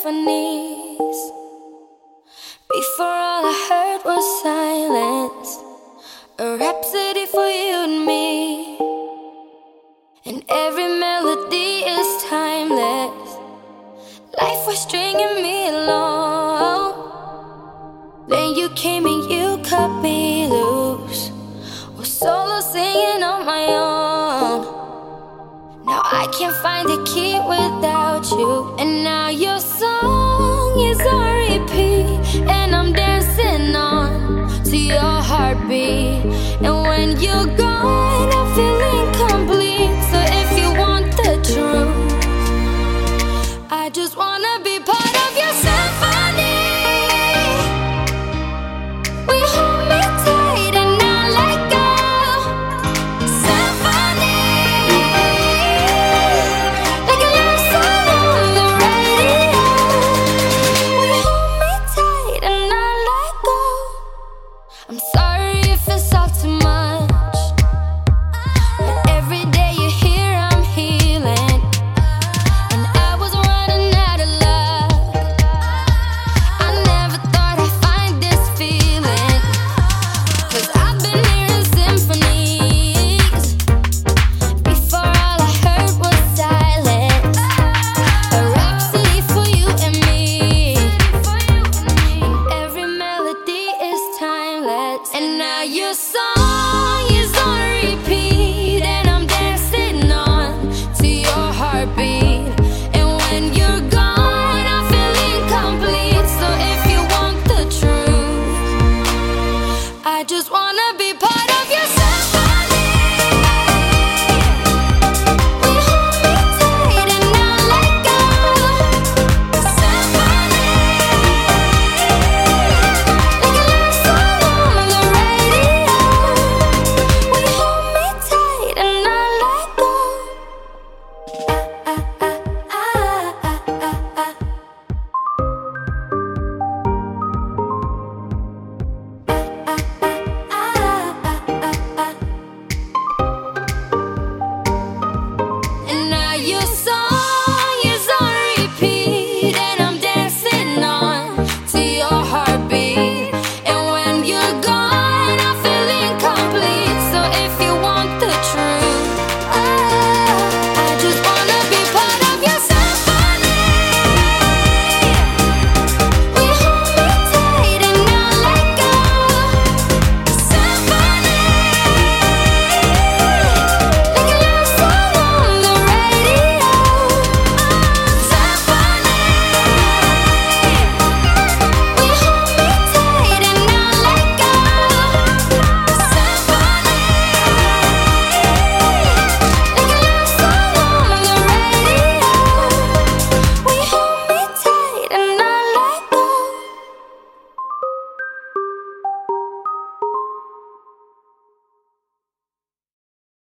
symphonies. Before all I heard was silence, a rhapsody for you and me. And every melody is timeless. Life was stringing me along. Then you came and you cut me loose. Was solo singing on my own. Now I can't find the key without you. And now your song is on repeat, and I'm dancing on to your heartbeat. And when you're gone, I feel incomplete. So if you want the truth, I just wanna be part of your symphony. We hold me tight and not let go. Symphony, like a love song on the radio. We hold me tight and not let go. I'm sorry if it's all too much, but every day you're here, I'm healing. And I was running out of luck. I never thought I'd find this feeling, 'cause I've been hearing symphonies. Before all I heard was silence, a rhapsody for you and me. And every melody is timeless. And now your song is on repeat, and I'm dancing on to your heartbeat. And when you're gone, I feel incomplete. So if you want the truth, I just wanna be part of your symphony.